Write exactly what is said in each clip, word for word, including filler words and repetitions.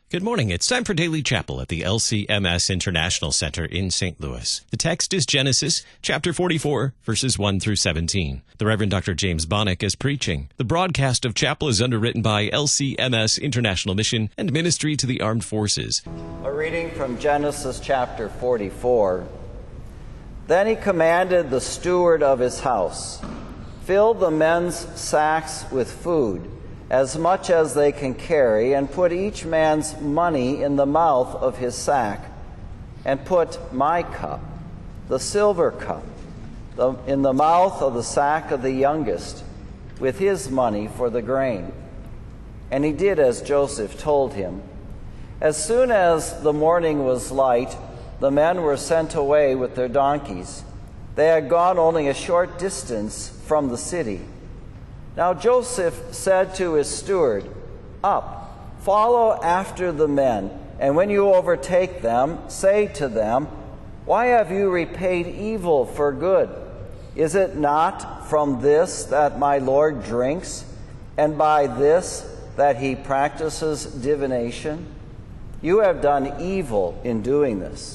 Good morning. It's time for Daily Chapel at the L C M S International Center in Saint Louis. The text is Genesis chapter forty-four, verses one through seventeen. The Reverend Doctor James Bonnick is preaching. The broadcast of chapel is underwritten by L C M S International Mission and Ministry to the Armed Forces. A reading from Genesis chapter forty-four. Then he commanded the steward of his house, "Fill the men's sacks with food, as much as they can carry, and put each man's money in the mouth of his sack, and put my cup, the silver cup, the, in the mouth of the sack of the youngest, with his money for the grain." And he did as Joseph told him. As soon as the morning was light, the men were sent away with their donkeys. They had gone only a short distance from the city. Now Joseph said to his steward, "Up, follow after the men, and when you overtake them, say to them, 'Why have you repaid evil for good? Is it not from this that my Lord drinks, and by this that he practices divination? You have done evil in doing this.'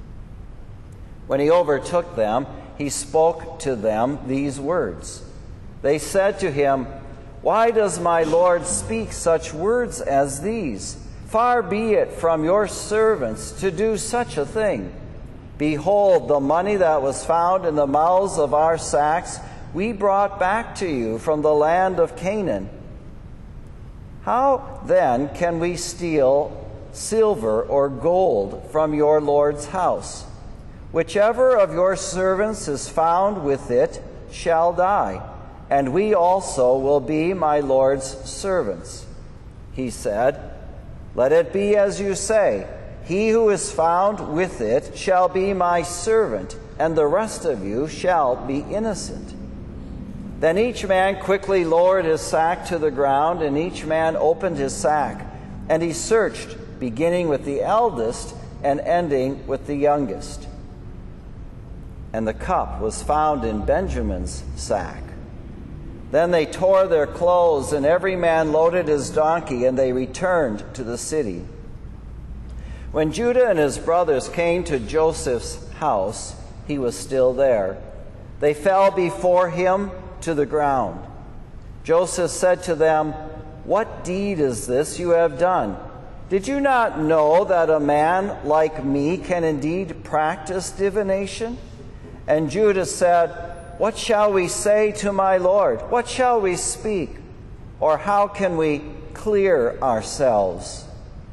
When he overtook them, he spoke to them these words. They said to him, 'Why does my Lord speak such words as these? Far be it from your servants to do such a thing. Behold, the money that was found in the mouths of our sacks we brought back to you from the land of Canaan. How then can we steal silver or gold from your Lord's house? Whichever of your servants is found with it shall die, and we also will be my Lord's servants.' He said, 'Let it be as you say. He who is found with it shall be my servant, and the rest of you shall be innocent.' Then each man quickly lowered his sack to the ground, and each man opened his sack. And he searched, beginning with the eldest and ending with the youngest. And the cup was found in Benjamin's sack. Then they tore their clothes, and every man loaded his donkey, and they returned to the city. When Judah and his brothers came to Joseph's house, he was still there. They fell before him to the ground. Joseph said to them, 'What deed is this you have done? Did you not know that a man like me can indeed practice divination?' And Judah said, 'What shall we say to my Lord? What shall we speak? Or how can we clear ourselves?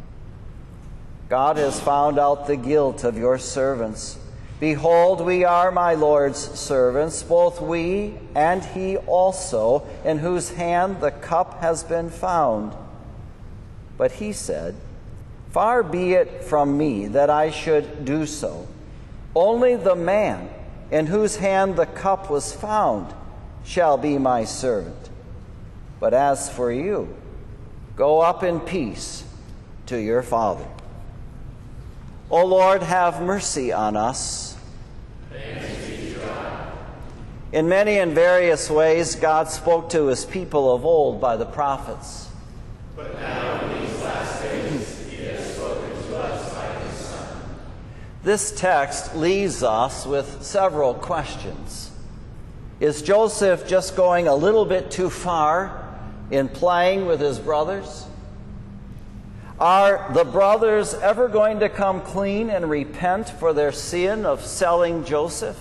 God has found out the guilt of your servants. Behold, we are my Lord's servants, both we and he also, in whose hand the cup has been found.' But he said, 'Far be it from me that I should do so. Only the man in whose hand the cup was found shall be my servant. But as for you, go up in peace to your father.' O Lord, have mercy on us." Thanks be to God. In many and various ways, God spoke to his people of old by the prophets. But now in these last days, he has spoken to us by his Son. This text leaves us with several questions. Is Joseph just going a little bit too far in playing with his brothers? Are the brothers ever going to come clean and repent for their sin of selling Joseph?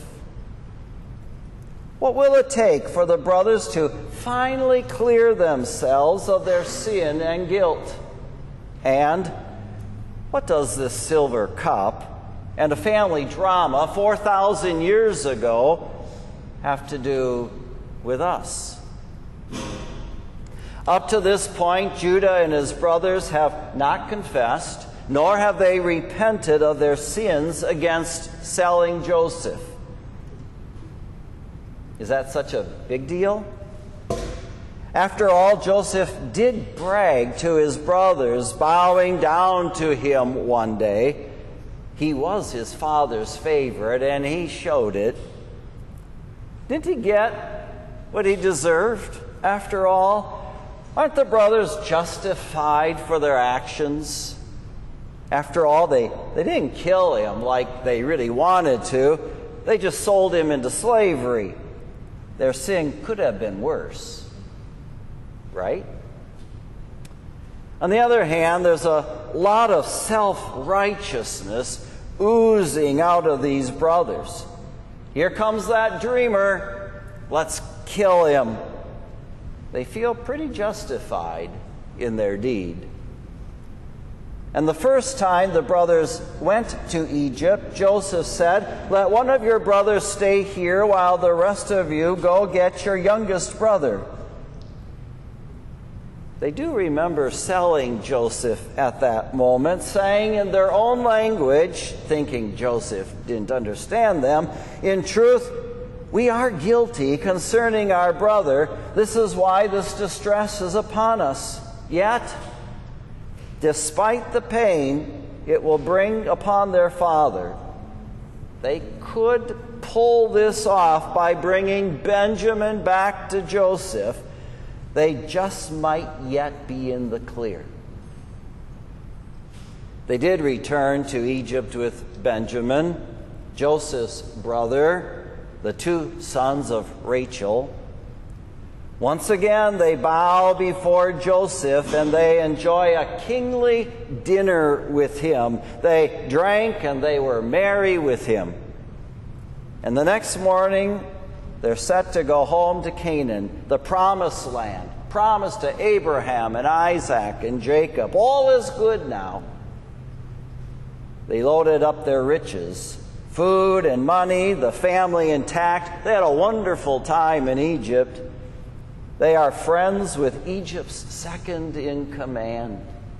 What will it take for the brothers to finally clear themselves of their sin and guilt? And what does this silver cup and a family drama four thousand years ago have to do with us? Up to this point, Judah and his brothers have not confessed, nor have they repented of their sins against selling Joseph. Is that such a big deal? After all, Joseph did brag to his brothers, bowing down to him one day. He was his father's favorite, and he showed it. Didn't he get what he deserved, after all? Aren't the brothers justified for their actions? After all, they, they didn't kill him like they really wanted to. They just sold him into slavery. Their sin could have been worse, right? On the other hand, there's a lot of self-righteousness oozing out of these brothers. Here comes that dreamer. Let's kill him. They feel pretty justified in their deed. And the first time the brothers went to Egypt, Joseph said, "Let one of your brothers stay here while the rest of you go get your youngest brother." They do remember selling Joseph at that moment, saying in their own language, thinking Joseph didn't understand them, "In truth, we are guilty concerning our brother. This is why this distress is upon us. Yet, despite the pain it will bring upon their father, they could pull this off by bringing Benjamin back to Joseph. They just might yet be in the clear." They did return to Egypt with Benjamin, Joseph's brother, the two sons of Rachel. Once again, they bow before Joseph and they enjoy a kingly dinner with him. They drank and they were merry with him. And the next morning, they're set to go home to Canaan, the promised land, promised to Abraham and Isaac and Jacob. All is good now. They loaded up their riches, food and money, the family intact. They had a wonderful time in Egypt. They are friends with Egypt's second in command.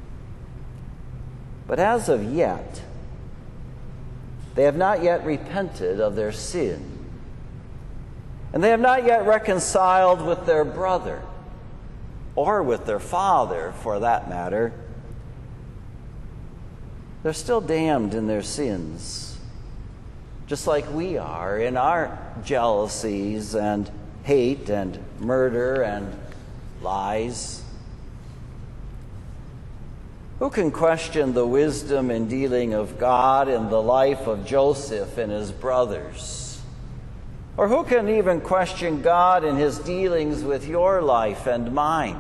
But as of yet, they have not yet repented of their sin. And they have not yet reconciled with their brother, or with their father, for that matter. They're still damned in their sins, just like we are in our jealousies and hate and murder and lies. Who can question the wisdom and dealing of God in the life of Joseph and his brothers? Or who can even question God in his dealings with your life and mine?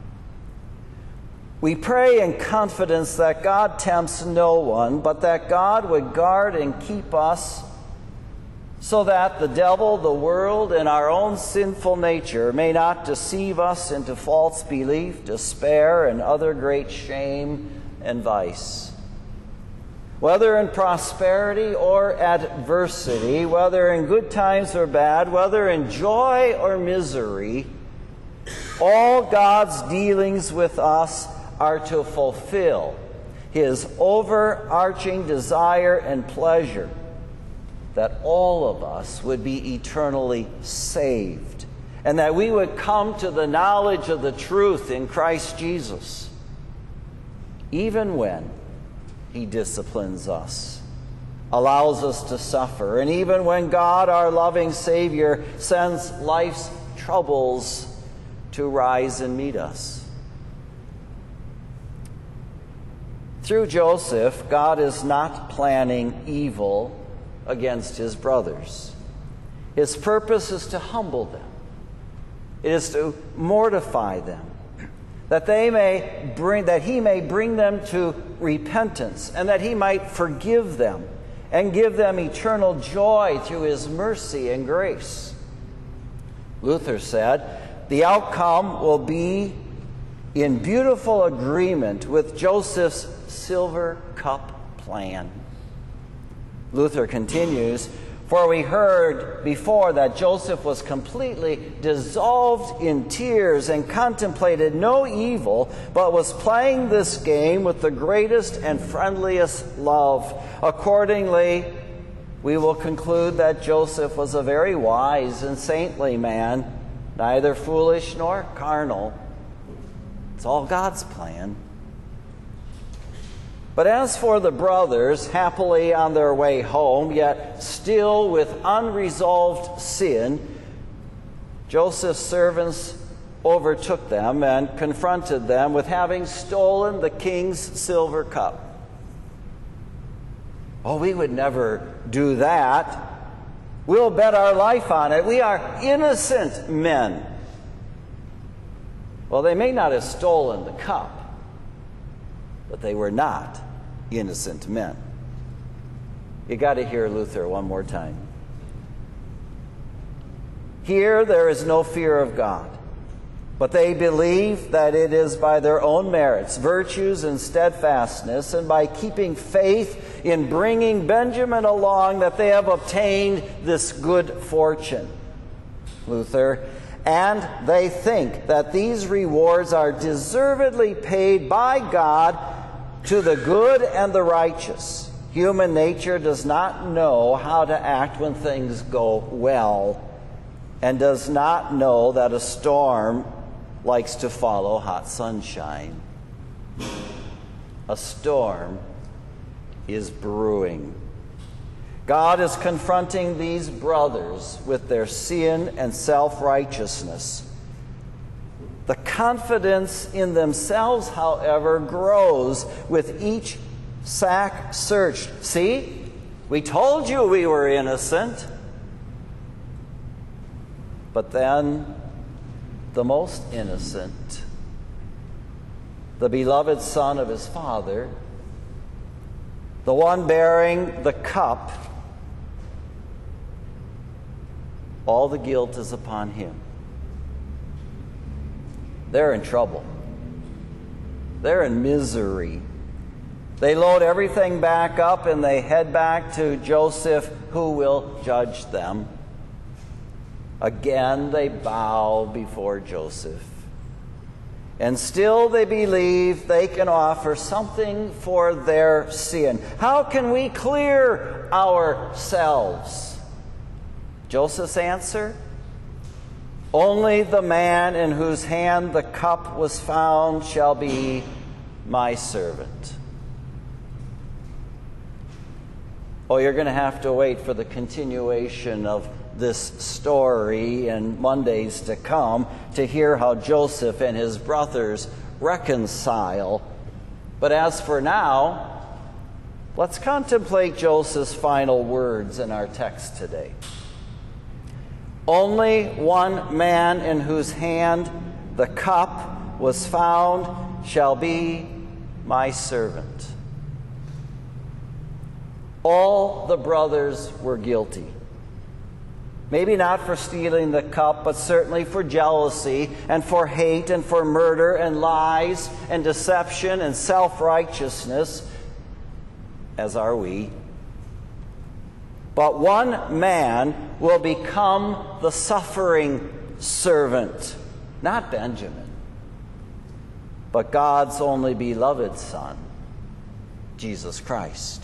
We pray in confidence that God tempts no one, but that God would guard and keep us so that the devil, the world, and our own sinful nature may not deceive us into false belief, despair, and other great shame and vice. Whether in prosperity or adversity, whether in good times or bad, whether in joy or misery, all God's dealings with us are to fulfill his overarching desire and pleasure that all of us would be eternally saved, and that we would come to the knowledge of the truth in Christ Jesus, even when he disciplines us, allows us to suffer, and even when God, our loving Savior, sends life's troubles to rise and meet us. Through Joseph, God is not planning evil against his brothers. His purpose is to humble them. It is to mortify them, that they may bring, that he may bring them to repentance, and that he might forgive them and give them eternal joy through his mercy and grace. Luther said, the outcome will be in beautiful agreement with Joseph's silver cup plan. Luther continues, for we heard before that Joseph was completely dissolved in tears and contemplated no evil, but was playing this game with the greatest and friendliest love. Accordingly, we will conclude that Joseph was a very wise and saintly man, neither foolish nor carnal. It's all God's plan. But as for the brothers, happily on their way home, yet still with unresolved sin, Joseph's servants overtook them and confronted them with having stolen the king's silver cup. Oh, we would never do that. We'll bet our life on it. We are innocent men. Well, they may not have stolen the cup, but they were not innocent men. You got to hear Luther one more time. Here there is no fear of God, but they believe that it is by their own merits, virtues, and steadfastness, and by keeping faith in bringing Benjamin along, that they have obtained this good fortune. Luther, and they think that these rewards are deservedly paid by God to the good and the righteous. Human nature does not know how to act when things go well, and does not know that a storm likes to follow hot sunshine. A storm is brewing. God is confronting these brothers with their sin and self-righteousness. The confidence in themselves, however, grows with each sack searched. See, we told you we were innocent. But then the most innocent, the beloved Son of his Father, the one bearing the cup, all the guilt is upon him. They're in trouble. They're in misery. They load everything back up and they head back to Joseph, who will judge them. Again, they bow before Joseph. And still they believe they can offer something for their sin. How can we clear ourselves? Joseph's answer? Only the man in whose hand the cup was found shall be my servant. Oh, you're going to have to wait for the continuation of this story and Mondays to come to hear how Joseph and his brothers reconcile. But as for now, let's contemplate Joseph's final words in our text today. Only one man in whose hand the cup was found shall be my servant. All the brothers were guilty. Maybe not for stealing the cup, but certainly for jealousy and for hate and for murder and lies and deception and self-righteousness, as are we. But one man will become the suffering servant, not Benjamin, but God's only beloved Son, Jesus Christ.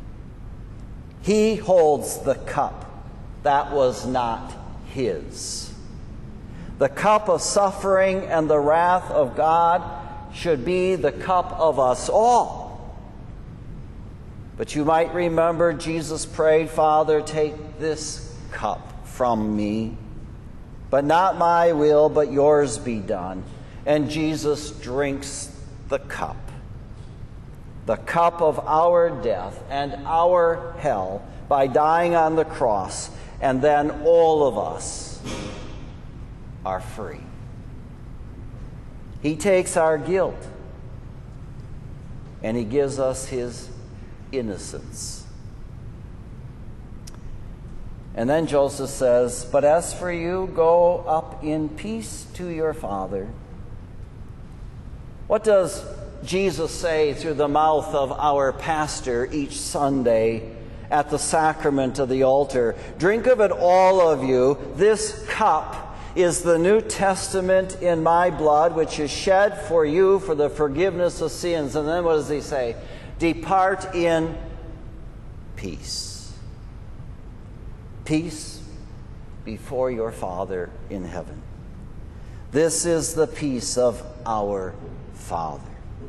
He holds the cup that was not his. The cup of suffering and the wrath of God should be the cup of us all. But you might remember Jesus prayed, Father, take this cup from me, but not my will, but yours be done. And Jesus drinks the cup, the cup of our death and our hell, by dying on the cross. And then all of us are free. He takes our guilt and he gives us his innocence. And then Joseph says, but as for you, go up in peace to your father. What does Jesus say through the mouth of our pastor each Sunday at the sacrament of the altar? Drink of it, all of you. This cup is the New Testament in my blood, which is shed for you for the forgiveness of sins. And then what does he say? Depart in peace. Peace before your Father in heaven. This is the peace of our Father.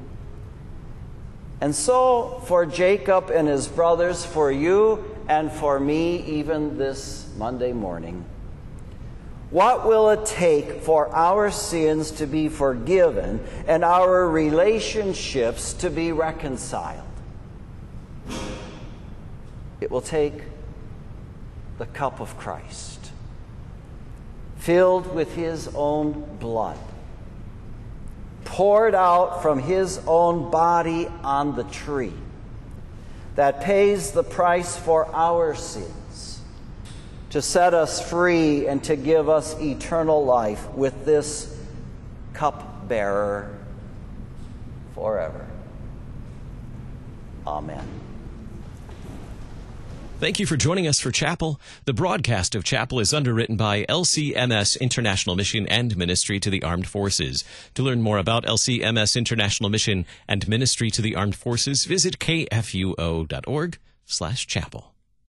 And so, for Jacob and his brothers, for you and for me, even this Monday morning, what will it take for our sins to be forgiven and our relationships to be reconciled? it will take the cup of Christ, filled with his own blood, poured out from his own body on the tree, that pays the price for our sins, to set us free and to give us eternal life with this cup-bearer forever. Amen. Thank you for joining us for Chapel. The broadcast of Chapel is underwritten by L C M S International Mission and Ministry to the Armed Forces. To learn more about L C M S International Mission and Ministry to the Armed Forces, visit k f u o dot org slash chapel.